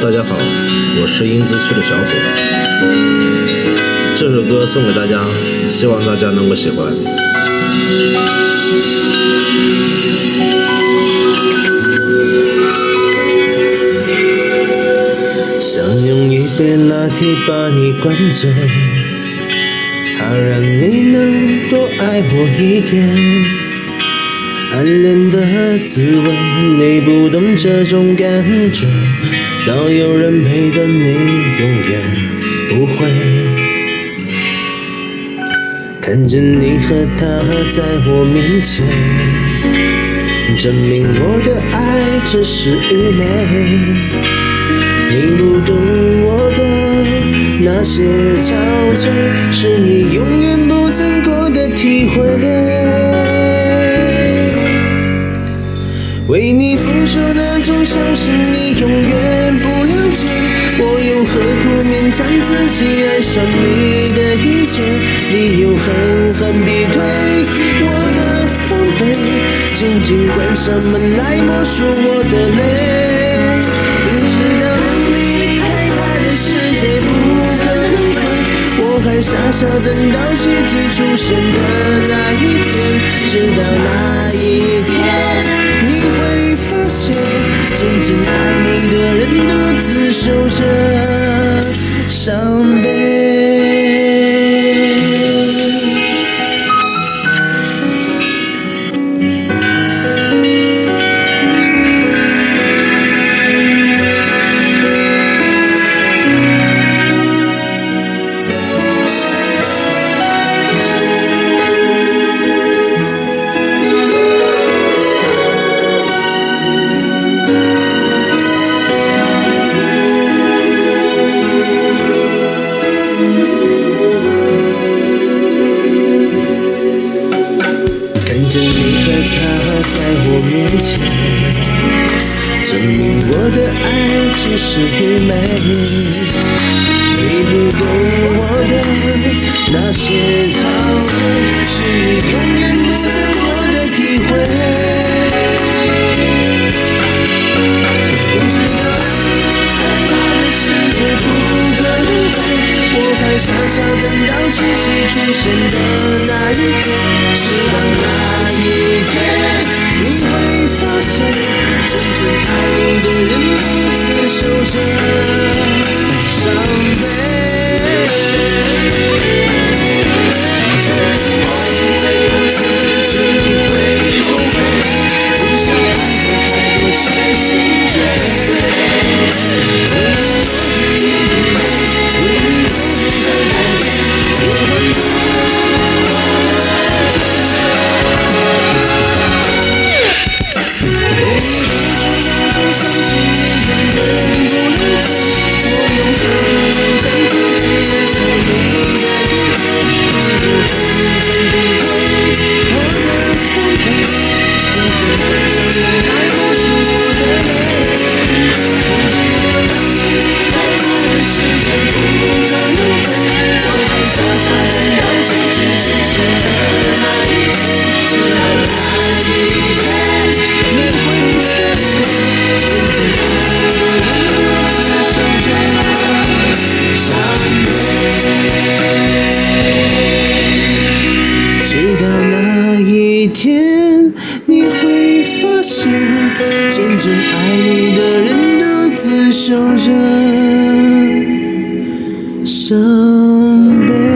大家好，我是英姿区的小虎，这首歌送给大家，希望大家能够喜欢。 想用一杯拿铁把你灌醉，好让你能多爱我一点。暗恋的滋味，你不懂这种感觉，早有人陪的你永远不会。看见你和他在我面前，证明我的爱只是愚昧。你不懂我的那些憔悴，是你永远不曾过的体会。为你付出那种相信你永远不了解，我又何苦勉强自己爱上你的一切？你又狠狠逼退我的防备，紧紧关上门来默数我的泪。明知道让你离开他的世界不可能会，我还傻傻等到奇迹出现的那一天，直到那一天你会发现，真正爱你的人独自守着伤悲。见你和他在我面前，证明我的爱只是愚昧。你不懂我的那些憔悴，是你永远不曾过的体会。明知道爱他的世界不可能会，我还傻傻等到奇迹出现的那一天，直到那一天你会发现，真正爱你的人独自守着伤悲。我以为我自己会后悔，不想爱的太多痴心绝对。天你会发现，真正爱你的人独自守着伤悲。